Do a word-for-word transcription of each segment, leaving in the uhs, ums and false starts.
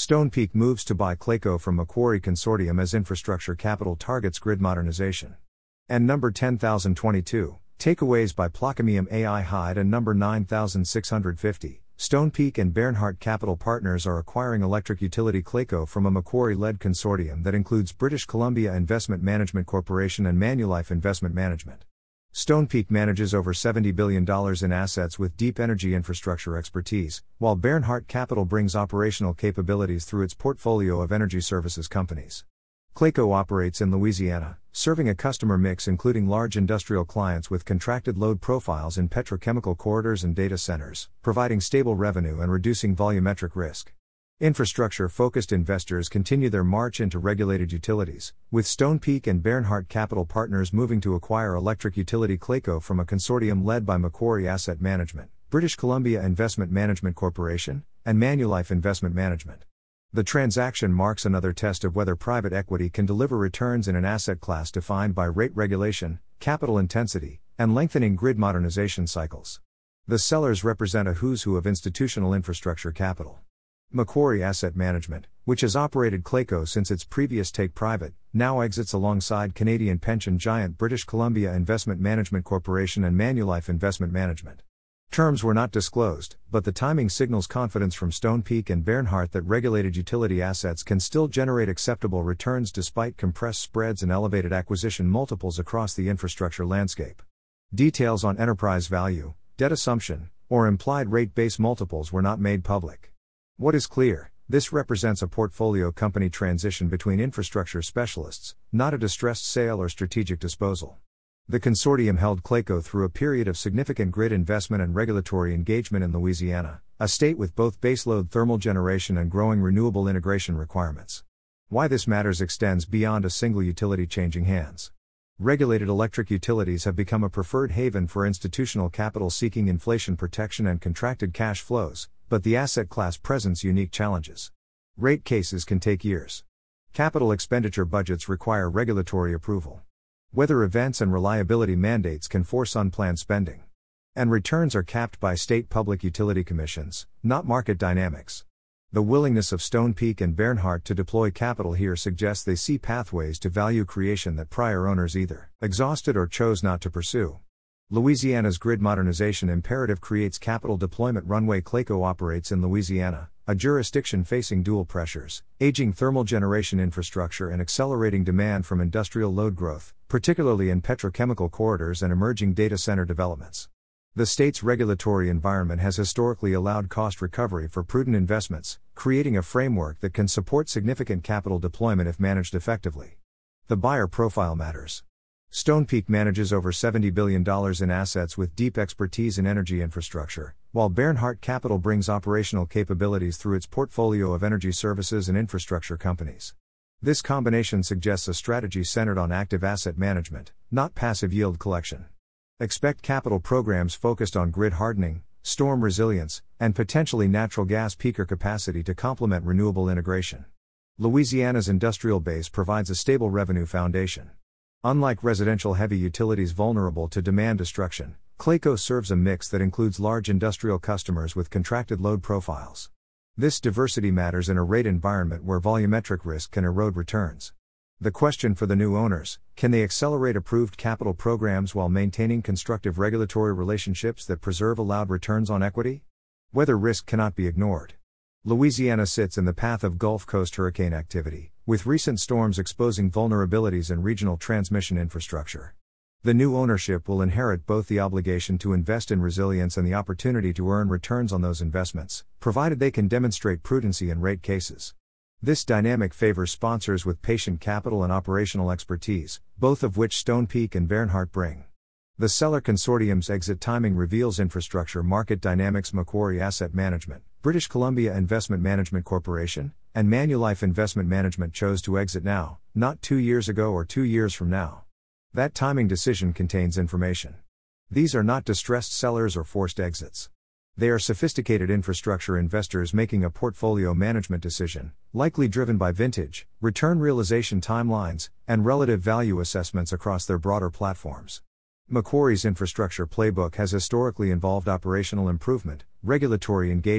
Stonepeak moves to buy Clayco from Macquarie Consortium as infrastructure capital targets grid modernization. And number ten thousand twenty-two, takeaways by Plaquemine A I Hyde. And number nine thousand six hundred fifty, Stonepeak and Bernhardt Capital Partners are acquiring electric utility Clayco from a Macquarie-led consortium that includes British Columbia Investment Management Corporation and Manulife Investment Management. Stonepeak manages over seventy billion dollars in assets with deep energy infrastructure expertise, while Bernhardt Capital brings operational capabilities through its portfolio of energy services companies. Clayco operates in Louisiana, serving a customer mix including large industrial clients with contracted load profiles in petrochemical corridors and data centers, providing stable revenue and reducing volumetric risk. Infrastructure-focused investors continue their march into regulated utilities, with Stonepeak and Bernhardt Capital Partners moving to acquire electric utility Clayco from a consortium led by Macquarie Asset Management, British Columbia Investment Management Corporation, and Manulife Investment Management. The transaction marks another test of whether private equity can deliver returns in an asset class defined by rate regulation, capital intensity, and lengthening grid modernization cycles. The sellers represent a who's who of institutional infrastructure capital. Macquarie Asset Management, which has operated Clayco since its previous take private, now exits alongside Canadian pension giant British Columbia Investment Management Corporation and Manulife Investment Management. Terms were not disclosed, but the timing signals confidence from Stonepeak and Bernhardt that regulated utility assets can still generate acceptable returns despite compressed spreads and elevated acquisition multiples across the infrastructure landscape. Details on enterprise value, debt assumption, or implied rate base multiples were not made public. What is clear, this represents a portfolio company transition between infrastructure specialists, not a distressed sale or strategic disposal. The consortium held Clayco through a period of significant grid investment and regulatory engagement in Louisiana, a state with both baseload thermal generation and growing renewable integration requirements. Why this matters extends beyond a single utility changing hands. Regulated electric utilities have become a preferred haven for institutional capital seeking inflation protection and contracted cash flows, but the asset class presents unique challenges. Rate cases can take years. Capital expenditure budgets require regulatory approval. Weather events and reliability mandates can force unplanned spending. And returns are capped by state public utility commissions, not market dynamics. The willingness of Stonepeak and Bernhardt to deploy capital here suggests they see pathways to value creation that prior owners either exhausted or chose not to pursue. Louisiana's grid modernization imperative creates capital deployment runway. Clayco operates in Louisiana, a jurisdiction facing dual pressures, aging thermal generation infrastructure and accelerating demand from industrial load growth, particularly in petrochemical corridors and emerging data center developments. The state's regulatory environment has historically allowed cost recovery for prudent investments, creating a framework that can support significant capital deployment if managed effectively. The buyer profile matters. Stonepeak manages over seventy billion dollars in assets with deep expertise in energy infrastructure, while Bernhardt Capital brings operational capabilities through its portfolio of energy services and infrastructure companies. This combination suggests a strategy centered on active asset management, not passive yield collection. Expect capital programs focused on grid hardening, storm resilience, and potentially natural gas peaker capacity to complement renewable integration. Louisiana's industrial base provides a stable revenue foundation. Unlike residential heavy utilities vulnerable to demand destruction, Clayco serves a mix that includes large industrial customers with contracted load profiles. This diversity matters in a rate environment where volumetric risk can erode returns. The question for the new owners: can they accelerate approved capital programs while maintaining constructive regulatory relationships that preserve allowed returns on equity? Weather risk cannot be ignored. Louisiana sits in the path of Gulf Coast hurricane activity, with recent storms exposing vulnerabilities in regional transmission infrastructure. The new ownership will inherit both the obligation to invest in resilience and the opportunity to earn returns on those investments, provided they can demonstrate prudency in rate cases. This dynamic favors sponsors with patient capital and operational expertise, both of which Stonepeak and Bernhardt bring. The seller consortium's exit timing reveals infrastructure market dynamics. Macquarie Asset Management, British Columbia Investment Management Corporation, and Manulife Investment Management chose to exit now, not two years ago or two years from now. That timing decision contains information. These are not distressed sellers or forced exits. They are sophisticated infrastructure investors making a portfolio management decision, likely driven by vintage, return realization timelines, and relative value assessments across their broader platforms. Macquarie's infrastructure playbook has historically involved operational improvement, regulatory engagement,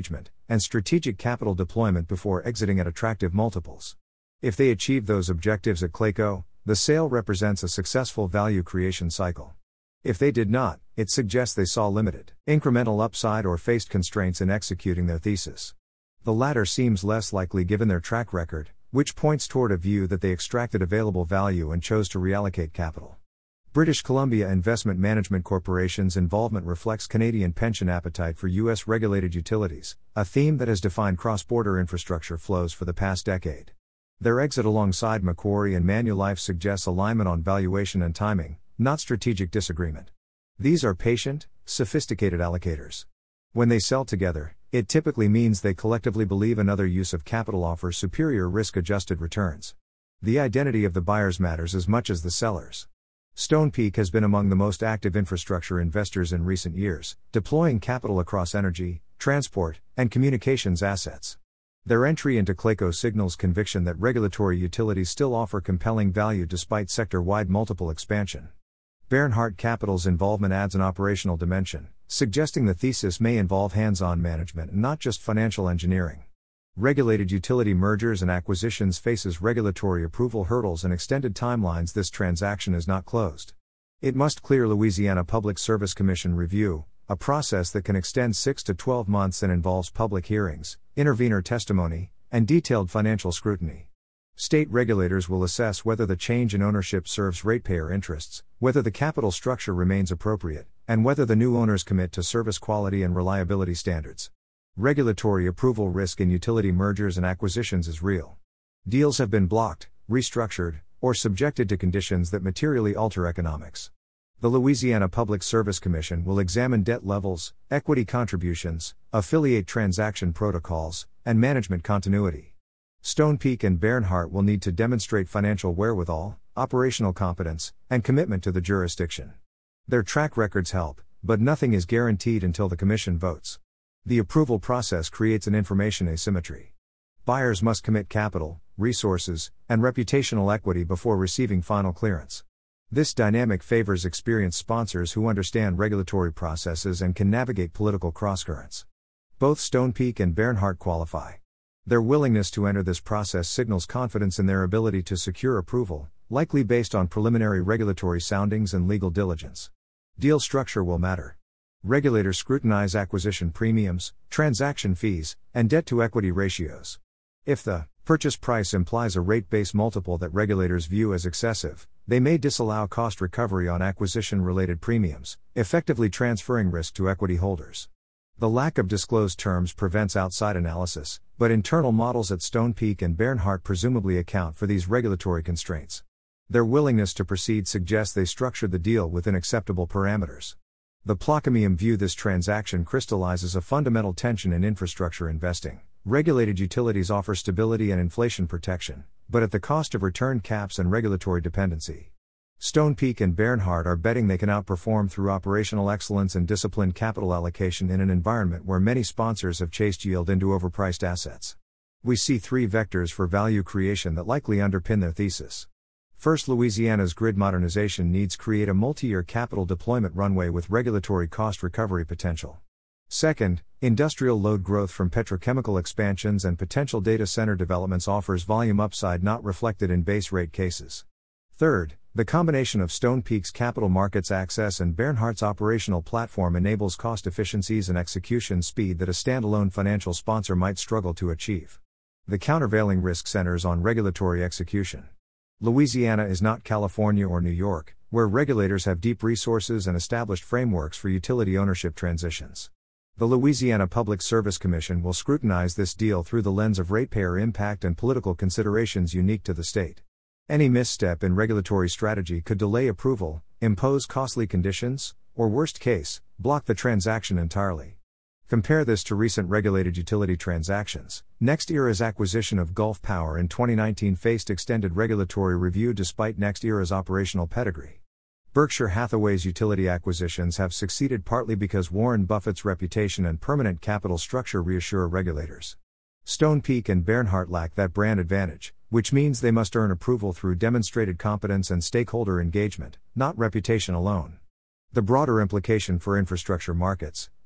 and strategic capital deployment before exiting at attractive multiples. If they achieve those objectives at Clayco, the sale represents a successful value creation cycle. If they did not, it suggests they saw limited, incremental upside or faced constraints in executing their thesis. The latter seems less likely given their track record, which points toward a view that they extracted available value and chose to reallocate capital. British Columbia Investment Management Corporation's involvement reflects Canadian pension appetite for U S regulated utilities, a theme that has defined cross-border infrastructure flows for the past decade. Their exit alongside Macquarie and Manulife suggests alignment on valuation and timing, not strategic disagreement. These are patient, sophisticated allocators. When they sell together, it typically means they collectively believe another use of capital offers superior risk-adjusted returns. The identity of the buyers matters as much as the sellers. Stonepeak has been among the most active infrastructure investors in recent years, deploying capital across energy, transport, and communications assets. Their entry into Clayco signals conviction that regulatory utilities still offer compelling value despite sector-wide multiple expansion. Bernhardt Capital's involvement adds an operational dimension, suggesting the thesis may involve hands-on management and not just financial engineering. Regulated utility mergers and acquisitions faces regulatory approval hurdles and extended timelines. This transaction is not closed. It must clear Louisiana Public Service Commission review, a process that can extend six to twelve months and involves public hearings, intervenor testimony, and detailed financial scrutiny. State regulators will assess whether the change in ownership serves ratepayer interests, whether the capital structure remains appropriate, and whether the new owners commit to service quality and reliability standards. Regulatory approval risk in utility mergers and acquisitions is real. Deals have been blocked, restructured, or subjected to conditions that materially alter economics. The Louisiana Public Service Commission will examine debt levels, equity contributions, affiliate transaction protocols, and management continuity. Stonepeak and Bernhardt will need to demonstrate financial wherewithal, operational competence, and commitment to the jurisdiction. Their track records help, but nothing is guaranteed until the Commission votes. The approval process creates an information asymmetry. Buyers must commit capital, resources, and reputational equity before receiving final clearance. This dynamic favors experienced sponsors who understand regulatory processes and can navigate political crosscurrents. Both Stonepeak and Bernhardt qualify. Their willingness to enter this process signals confidence in their ability to secure approval, likely based on preliminary regulatory soundings and legal diligence. Deal structure will matter. Regulators scrutinize acquisition premiums, transaction fees, and debt-to-equity ratios. If the purchase price implies a rate-based multiple that regulators view as excessive, they may disallow cost recovery on acquisition-related premiums, effectively transferring risk to equity holders. The lack of disclosed terms prevents outside analysis, but internal models at Stonepeak and Bernhardt presumably account for these regulatory constraints. Their willingness to proceed suggests they structured the deal within acceptable parameters. The Plaquemine view this transaction crystallizes a fundamental tension in infrastructure investing. Regulated utilities offer stability and inflation protection, but at the cost of return caps and regulatory dependency. Stonepeak and Bernhardt are betting they can outperform through operational excellence and disciplined capital allocation in an environment where many sponsors have chased yield into overpriced assets. We see three vectors for value creation that likely underpin their thesis. First, Louisiana's grid modernization needs create a multi-year capital deployment runway with regulatory cost recovery potential. Second, industrial load growth from petrochemical expansions and potential data center developments offers volume upside not reflected in base rate cases. Third, the combination of Stonepeak's capital markets access and Bernhardt's operational platform enables cost efficiencies and execution speed that a standalone financial sponsor might struggle to achieve. The countervailing risk centers on regulatory execution. Louisiana is not California or New York, where regulators have deep resources and established frameworks for utility ownership transitions. The Louisiana Public Service Commission will scrutinize this deal through the lens of ratepayer impact and political considerations unique to the state. Any misstep in regulatory strategy could delay approval, impose costly conditions, or worst case, block the transaction entirely. Compare this to recent regulated utility transactions. NextEra's acquisition of Gulf Power in twenty nineteen faced extended regulatory review despite NextEra's operational pedigree. Berkshire Hathaway's utility acquisitions have succeeded partly because Warren Buffett's reputation and permanent capital structure reassure regulators. Stonepeak and Bernhardt lack that brand advantage, which means they must earn approval through demonstrated competence and stakeholder engagement, not reputation alone. The broader implication for infrastructure markets,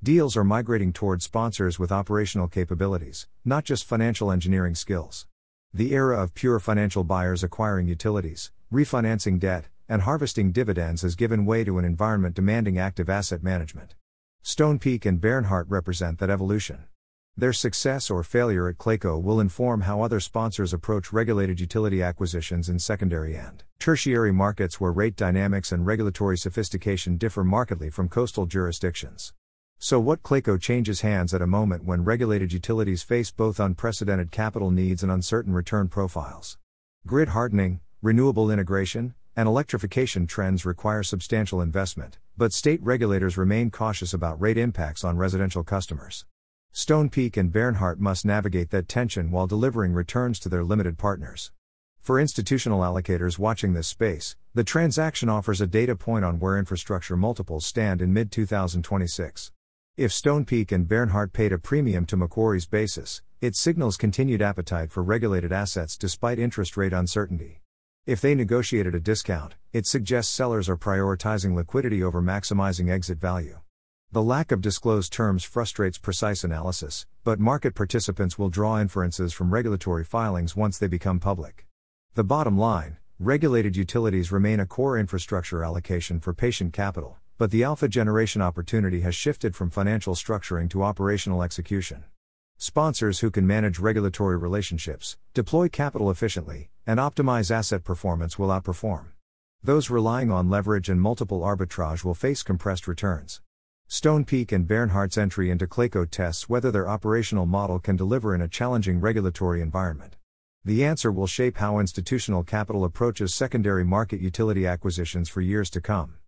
Deals are migrating toward sponsors with operational capabilities, not just financial engineering skills. The era of pure financial buyers acquiring utilities, refinancing debt, and harvesting dividends has given way to an environment demanding active asset management. Stonepeak and Bernhardt represent that evolution. Their success or failure at Clayco will inform how other sponsors approach regulated utility acquisitions in secondary and tertiary markets where rate dynamics and regulatory sophistication differ markedly from coastal jurisdictions. So what Clayco changes hands at a moment when regulated utilities face both unprecedented capital needs and uncertain return profiles. Grid hardening, renewable integration, and electrification trends require substantial investment, but state regulators remain cautious about rate impacts on residential customers. Stonepeak and Bernhardt must navigate that tension while delivering returns to their limited partners. For institutional allocators watching this space, the transaction offers a data point on where infrastructure multiples stand in mid twenty twenty-six. If Stonepeak and Bernhardt paid a premium to Macquarie's basis, it signals continued appetite for regulated assets despite interest rate uncertainty. If they negotiated a discount, it suggests sellers are prioritizing liquidity over maximizing exit value. The lack of disclosed terms frustrates precise analysis, but market participants will draw inferences from regulatory filings once they become public. The bottom line, regulated utilities remain a core infrastructure allocation for patient capital, but the alpha generation opportunity has shifted from financial structuring to operational execution. Sponsors who can manage regulatory relationships, deploy capital efficiently, and optimize asset performance will outperform. Those relying on leverage and multiple arbitrage will face compressed returns. Stonepeak and Bernhardt's entry into Clayco tests whether their operational model can deliver in a challenging regulatory environment. The answer will shape how institutional capital approaches secondary market utility acquisitions for years to come.